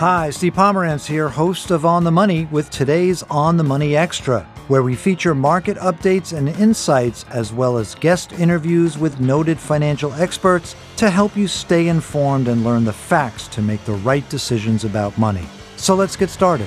Hi, Steve Pomerantz here, host of On the Money with today's On the Money Extra, where we feature market updates and insights as well as guest interviews with noted financial experts to help you stay informed and learn the facts to make the right decisions about money. So let's get started.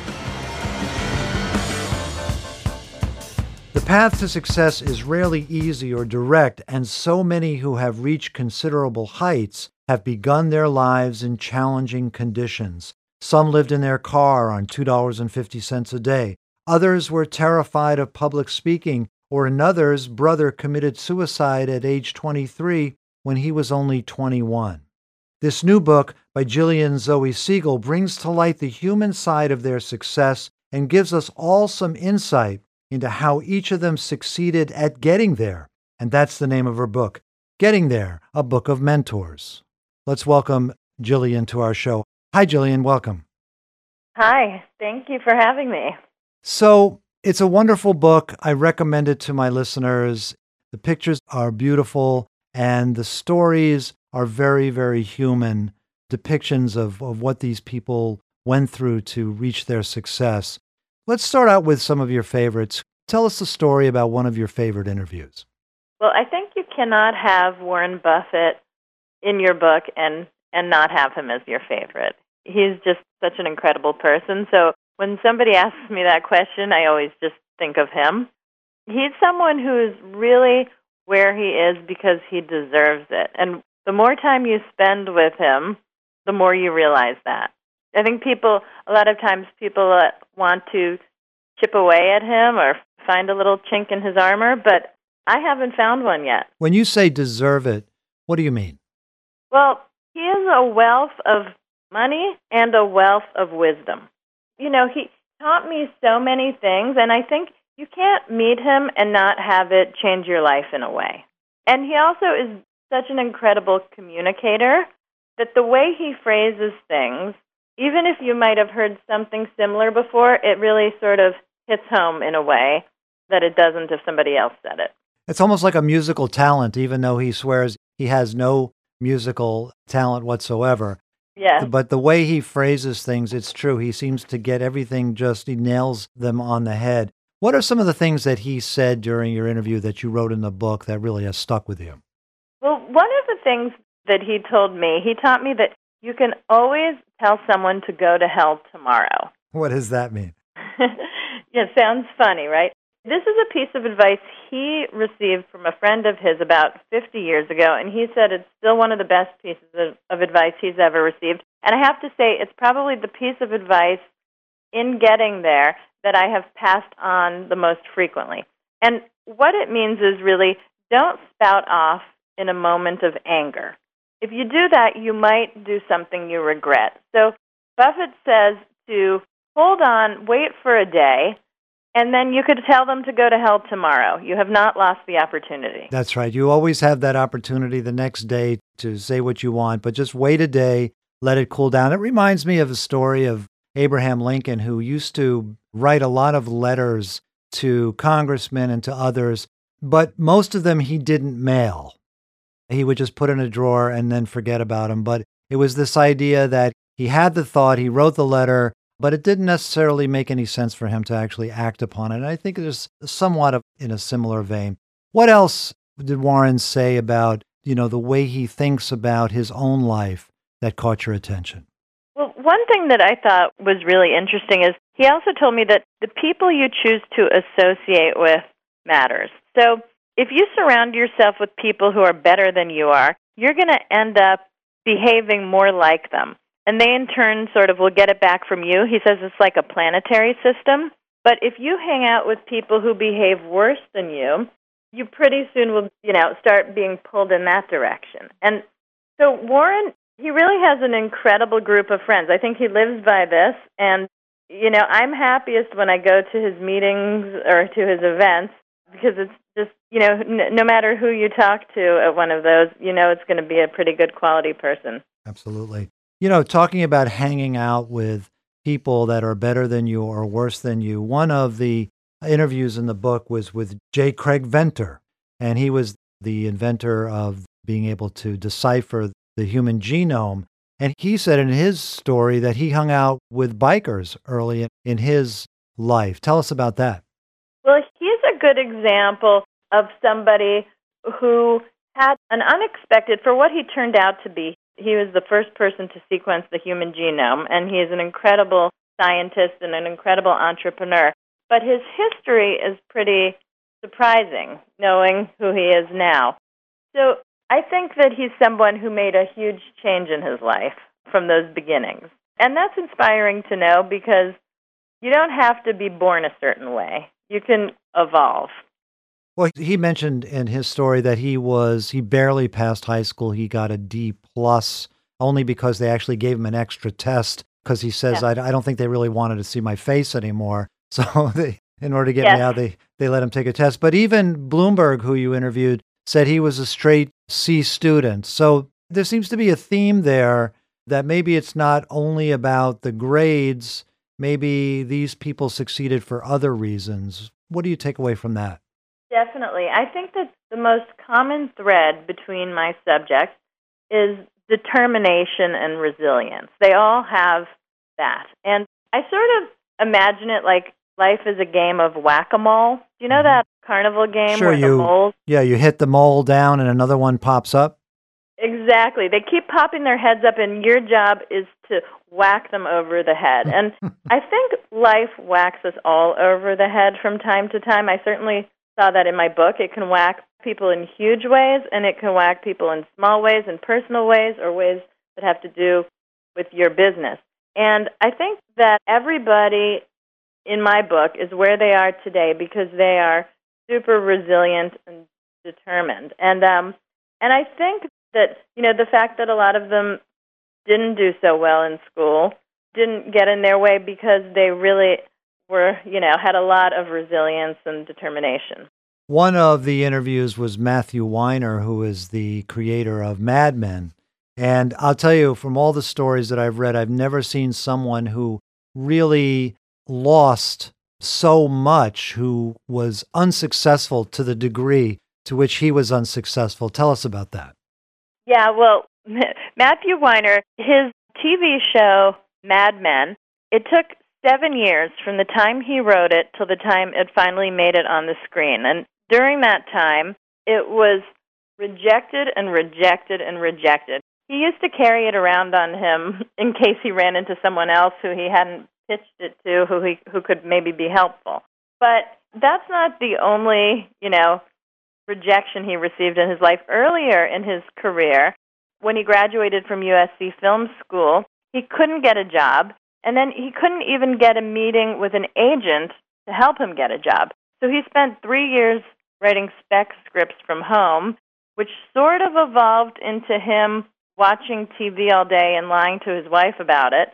The path to success is rarely easy or direct, and so many who have reached considerable heights have begun their lives in challenging conditions. Some lived in their car on $2.50 a day. Others were terrified of public speaking, or another's brother committed suicide at age 23 when he was only 21. This new book by Gillian Zoe Siegel brings to light the human side of their success and gives us all some insight into how each of them succeeded at getting there. And that's the name of her book, Getting There, a Book of Mentors. Let's welcome Gillian to our show. Hi, Gillian. Welcome. Hi. Thank you for having me. So it's a wonderful book. I recommend it to my listeners. The pictures are beautiful, and the stories are very, very human depictions of what these people went through to reach their success. Let's start out with some of your favorites. Tell us the story about one of your favorite interviews. Well, I think you cannot have Warren Buffett in your book and not have him as your favorite. He's just such an incredible person. So when somebody asks me that question, I always just think of him. He's someone who is really where he is because he deserves it. And the more time you spend with him, the more you realize that. I think a lot of times people want to chip away at him or find a little chink in his armor, but I haven't found one yet. When you say deserve it, what do you mean? Well, he is a wealth of money and a wealth of wisdom. You know, he taught me so many things, and I think you can't meet him and not have it change your life in a way. And he also is such an incredible communicator that the way he phrases things, even if you might have heard something similar before, it really sort of hits home in a way that it doesn't if somebody else said it. It's almost like a musical talent, even though he swears he has no musical talent whatsoever. Yeah. But the way he phrases things, it's true. He seems to get everything he nails them on the head. What are some of the things that he said during your interview that you wrote in the book that really has stuck with you? Well, one of the things that he told me, he taught me that you can always tell someone to go to hell tomorrow. What does that mean? Yeah, it sounds funny, right? This is a piece of advice he received from a friend of his about 50 years ago, and he said it's still one of the best pieces of advice he's ever received. And I have to say, it's probably the piece of advice in getting there that I have passed on the most frequently. And what it means is really don't spout off in a moment of anger. If you do that, you might do something you regret. So Buffett says to hold on, wait for a day, and then you could tell them to go to hell tomorrow. You have not lost the opportunity. That's right. You always have that opportunity the next day to say what you want, but just wait a day, let it cool down. It reminds me of a story of Abraham Lincoln, who used to write a lot of letters to congressmen and to others, but most of them he didn't mail. He would just put in a drawer and then forget about them. But it was this idea that he had the thought, he wrote the letter, but it didn't necessarily make any sense for him to actually act upon it. And I think it is somewhat in a similar vein. What else did Warren say about, the way he thinks about his own life that caught your attention? Well, one thing that I thought was really interesting is he also told me that the people you choose to associate with matters. So if you surround yourself with people who are better than you are, you're going to end up behaving more like them. And they, in turn, sort of will get it back from you. He says it's like a planetary system. But if you hang out with people who behave worse than you pretty soon will, start being pulled in that direction. And so Warren, he really has an incredible group of friends. I think he lives by this. And, I'm happiest when I go to his meetings or to his events because it's just, no matter who you talk to at one of those, it's going to be a pretty good quality person. Absolutely. Talking about hanging out with people that are better than you or worse than you, one of the interviews in the book was with J. Craig Venter, and he was the inventor of being able to decipher the human genome. And he said in his story that he hung out with bikers early in his life. Tell us about that. Well, he's a good example of somebody who had an unexpected, for what he turned out to be. He was the first person to sequence the human genome, and he is an incredible scientist and an incredible entrepreneur. But his history is pretty surprising, knowing who he is now. So I think that he's someone who made a huge change in his life from those beginnings. And that's inspiring to know, because you don't have to be born a certain way. You can evolve. Well, he mentioned in his story that he barely passed high school. He got a D plus only because they actually gave him an extra test, because he says, Yeah. I don't think they really wanted to see my face anymore. So in order to get me out, they let him take a test. But even Bloomberg, who you interviewed, said he was a straight C student. So there seems to be a theme there that maybe it's not only about the grades. Maybe these people succeeded for other reasons. What do you take away from that? Definitely. I think that the most common thread between my subjects is determination and resilience. They all have that. And I sort of imagine it like life is a game of whack-a-mole. Do you know that carnival game Sure, where the moles? Yeah, you hit the mole down and another one pops up. Exactly. They keep popping their heads up, and your job is to whack them over the head. And I think life whacks us all over the head from time to time. I certainly saw that in my book. It can whack people in huge ways, and it can whack people in small ways, in personal ways, or ways that have to do with your business. And I think that everybody in my book is where they are today because they are super resilient and determined. And I think that, the fact that a lot of them didn't do so well in school didn't get in their way because they really were, had a lot of resilience and determination. One of the interviews was Matthew Weiner, who is the creator of Mad Men. And I'll tell you, from all the stories that I've read, I've never seen someone who really lost so much, who was unsuccessful to the degree to which he was unsuccessful. Tell us about that. Yeah, well, Matthew Weiner, his TV show, Mad Men, it took 7 years from the time he wrote it till the time it finally made it on the screen. And during that time, it was rejected and rejected and rejected. He used to carry it around on him in case he ran into someone else who he hadn't pitched it to, who could maybe be helpful. But that's not the only, rejection he received in his life. Earlier in his career, when he graduated from USC Film School, he couldn't get a job, and then he couldn't even get a meeting with an agent to help him get a job. So he spent 3 years writing spec scripts from home, which sort of evolved into him watching TV all day and lying to his wife about it.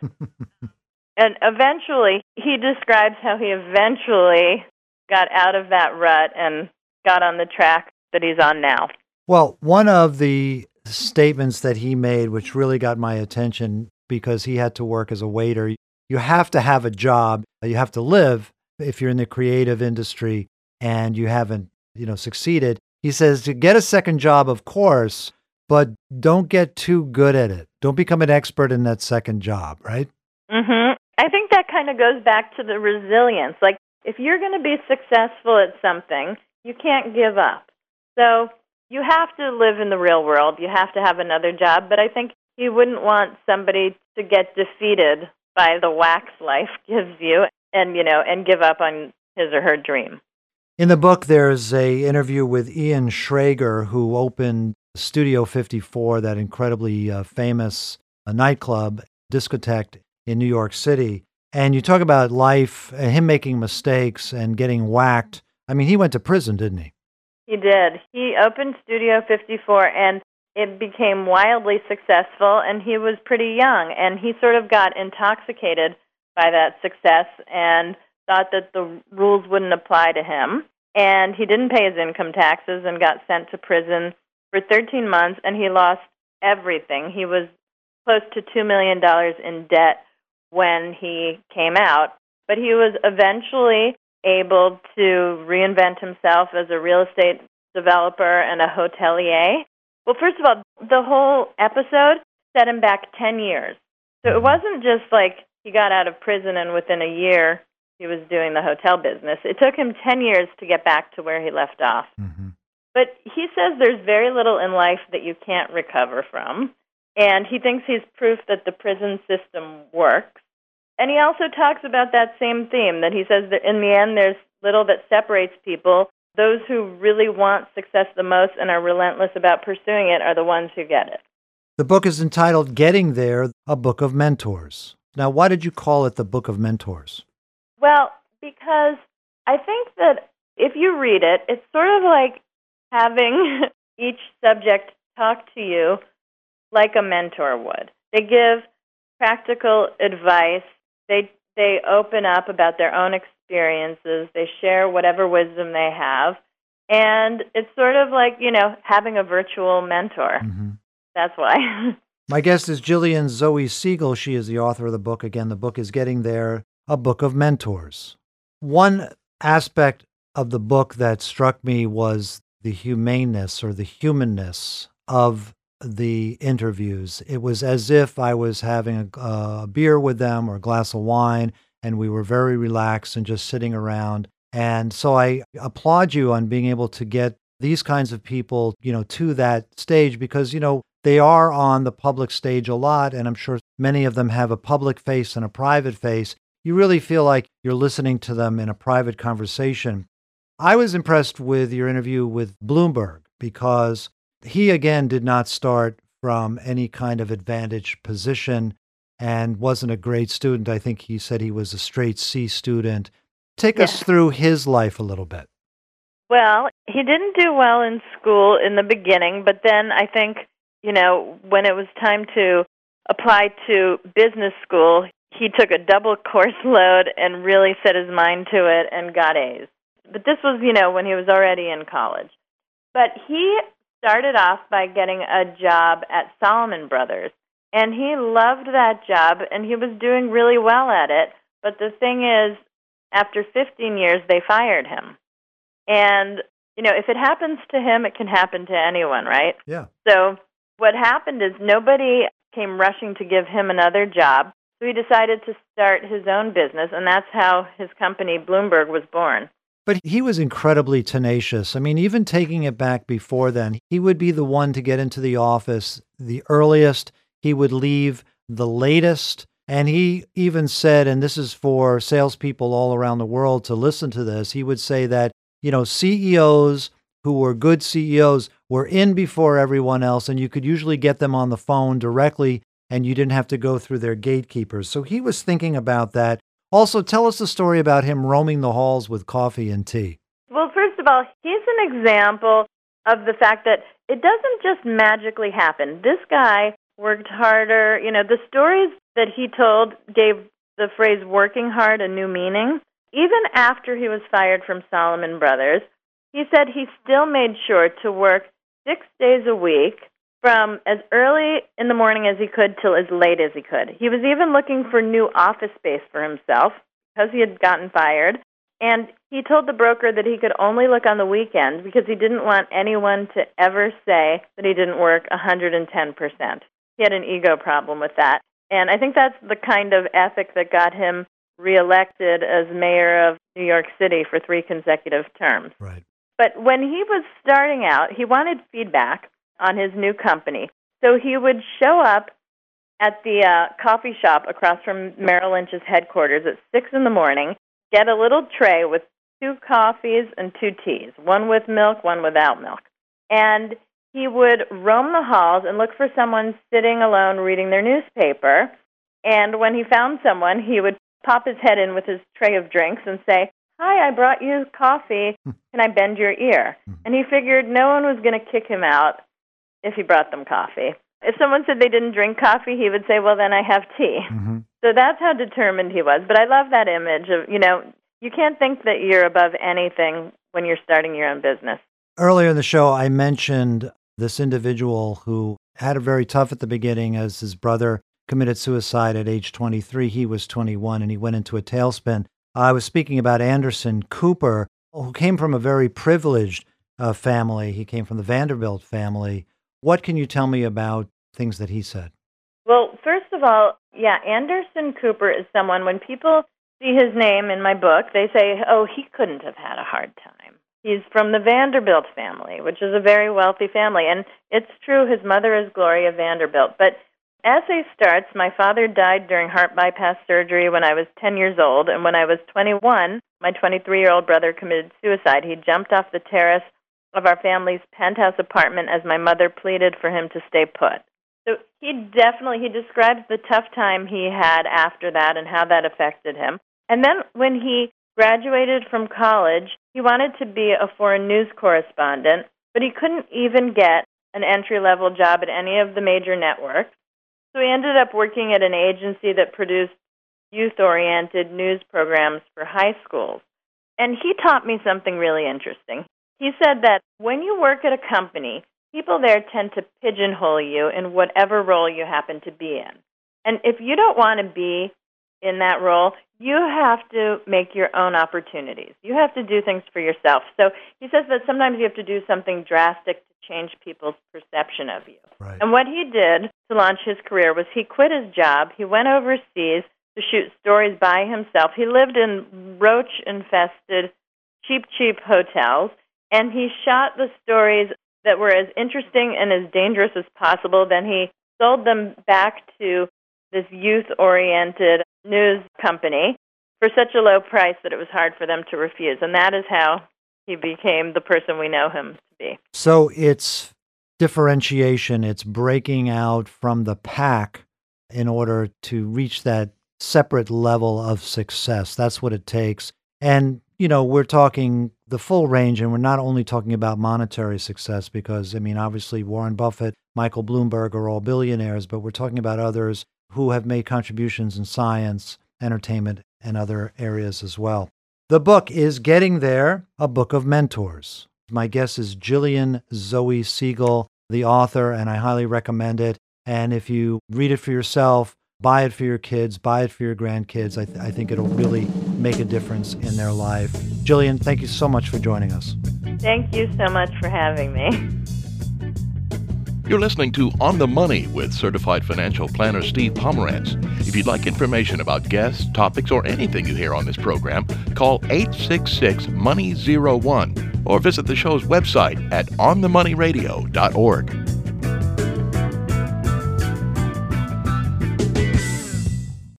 And eventually, he describes how he eventually got out of that rut and got on the track that he's on now. Well, one of the statements that he made, which really got my attention because he had to work as a waiter, you have to have a job, you have to live if you're in the creative industry and you haven't, succeeded. He says to get a second job, of course, but don't get too good at it. Don't become an expert in that second job, right? Mm-hmm. I think that kind of goes back to the resilience. Like, if you're going to be successful at something, you can't give up. So you have to live in the real world. You have to have another job. But I think you wouldn't want somebody to get defeated by the whacks life gives you and give up on his or her dream. In the book, there's a interview with Ian Schrager, who opened Studio 54, that incredibly famous nightclub, discotheque in New York City. And you talk about life, him making mistakes and getting whacked. I mean, he went to prison, didn't he? He did. He opened Studio 54, and it became wildly successful, and he was pretty young, and he sort of got intoxicated by that success and thought that the rules wouldn't apply to him. And he didn't pay his income taxes and got sent to prison for 13 months, and he lost everything. He was close to $2 million in debt when he came out, but he was eventually able to reinvent himself as a real estate developer and a hotelier. Well, first of all, the whole episode set him back 10 years. So it wasn't just like he got out of prison and within a year he was doing the hotel business. It took him 10 years to get back to where he left off. Mm-hmm. But he says there's very little in life that you can't recover from, and he thinks he's proof that the prison system works. And he also talks about that same theme, that he says that in the end there's little that separates people. Those who really want success the most and are relentless about pursuing it are the ones who get it. The book is entitled Getting There, A Book of Mentors. Now, why did you call it the Book of Mentors? Well, because I think that if you read it, it's sort of like having each subject talk to you like a mentor would. They give practical advice. They open up about their own experiences. They share whatever wisdom they have. And it's sort of like, having a virtual mentor. Mm-hmm. That's why. My guest is Jillian Zoe Siegel. She is the author of the book. Again, the book is Getting There, A Book of Mentors. One aspect of the book that struck me was the humaneness or the humanness of the interviews. It was as if I was having a beer with them or a glass of wine, and we were very relaxed and just sitting around. And so I applaud you on being able to get these kinds of people, to that stage because, they are on the public stage a lot, and I'm sure many of them have a public face and a private face. You really feel like you're listening to them in a private conversation. I was impressed with your interview with Bloomberg because he, again, did not start from any kind of advantaged position and wasn't a great student. I think he said he was a straight C student. Take us through his life a little bit. Well, he didn't do well in school in the beginning, but then I think, when it was time to apply to business school, he took a double course load and really set his mind to it and got A's. But this was, when he was already in college. But he started off by getting a job at Salomon Brothers, and he loved that job, and he was doing really well at it. But the thing is, after 15 years, they fired him. And, if it happens to him, it can happen to anyone, right? Yeah. So what happened is nobody came rushing to give him another job, so he decided to start his own business, and that's how his company, Bloomberg, was born. But he was incredibly tenacious. I mean, even taking it back before then, he would be the one to get into the office the earliest. He would leave the latest. And he even said, and this is for salespeople all around the world to listen to this, he would say that, CEOs who were good CEOs were in before everyone else, and you could usually get them on the phone directly, and you didn't have to go through their gatekeepers. So he was thinking about that. Also, tell us the story about him roaming the halls with coffee and tea. Well, first of all, he's an example of the fact that it doesn't just magically happen. This guy worked harder. The stories that he told gave the phrase working hard a new meaning. Even after he was fired from Salomon Brothers, he said he still made sure to work 6 days a week from as early in the morning as he could till as late as he could. He was even looking for new office space for himself because he had gotten fired. And he told the broker that he could only look on the weekends because he didn't want anyone to ever say that he didn't work 110%. He had an ego problem with that. And I think that's the kind of ethic that got him reelected as mayor of New York City for 3 consecutive terms. Right. But when he was starting out, he wanted feedback on his new company. So he would show up at the coffee shop across from Merrill Lynch's headquarters at 6 in the morning, get a little tray with 2 coffees and 2 teas, one with milk, one without milk. And he would roam the halls and look for someone sitting alone reading their newspaper. And when he found someone, he would pop his head in with his tray of drinks and say, "Hi, I brought you coffee. Can I bend your ear?" And he figured no one was going to kick him out if he brought them coffee. If someone said they didn't drink coffee, he would say, "Well, then I have tea." Mm-hmm. So that's how determined he was. But I love that image of, you can't think that you're above anything when you're starting your own business. Earlier in the show, I mentioned this individual who had it very tough at the beginning as his brother committed suicide at age 23. He was 21, and he went into a tailspin. I was speaking about Anderson Cooper, who came from a very privileged family. He came from the Vanderbilt family. What can you tell me about things that he said? of all, yeah, Anderson Cooper is someone, when people see his name in my book, they say, oh, he couldn't have had a hard time. He's from the Vanderbilt family, which is a very wealthy family. And it's true, his mother is Gloria Vanderbilt. But essay starts, my father died during heart bypass surgery when I was 10 years old. And when I was 21, my 23-year-old brother committed suicide. He jumped off the terrace of our family's penthouse apartment as my mother pleaded for him to stay put. So he describes the tough time he had after that and how that affected him. And then when he graduated from college, he wanted to be a foreign news correspondent, but he couldn't even get an entry-level job at any of the major networks. So he ended up working at an agency that produced youth-oriented news programs for high schools. And he taught me something really interesting. He said that when you work at a company, people there tend to pigeonhole you in whatever role you happen to be in. And if you don't want to be in that role, you have to make your own opportunities. You have to do things for yourself. So he says that sometimes you have to do something drastic to change people's perception of you. Right. And what he did to launch his career was he quit his job. He went overseas to shoot stories by himself. He lived in roach-infested, cheap hotels, and he shot the stories that were as interesting and as dangerous as possible. Then he sold them back to this youth-oriented news company for such a low price that it was hard for them to refuse. And that is how he became the person we know him to be. So it's differentiation. It's breaking out from the pack in order to reach that separate level of success. That's what it takes. And, you know, we're talking the full range, and we're not only talking about monetary success because, I mean, obviously Warren Buffett, Michael Bloomberg are all billionaires, but we're talking about others who have made contributions in science, entertainment, and other areas as well. The book is Getting There, a Book of Mentors. My guest is Jillian Zoe Siegel, the author, and I highly recommend it. And if you read it for yourself, buy it for your kids, buy it for your grandkids, I think it'll really make a difference in their life. Jillian, thank you so much for joining us. Thank you so much for having me. You're listening to On the Money with certified financial planner Steve Pomerantz. If you'd like information about guests, topics, or anything you hear on this program, call 866-MONEY01 or visit the show's website at onthemoneyradio.org.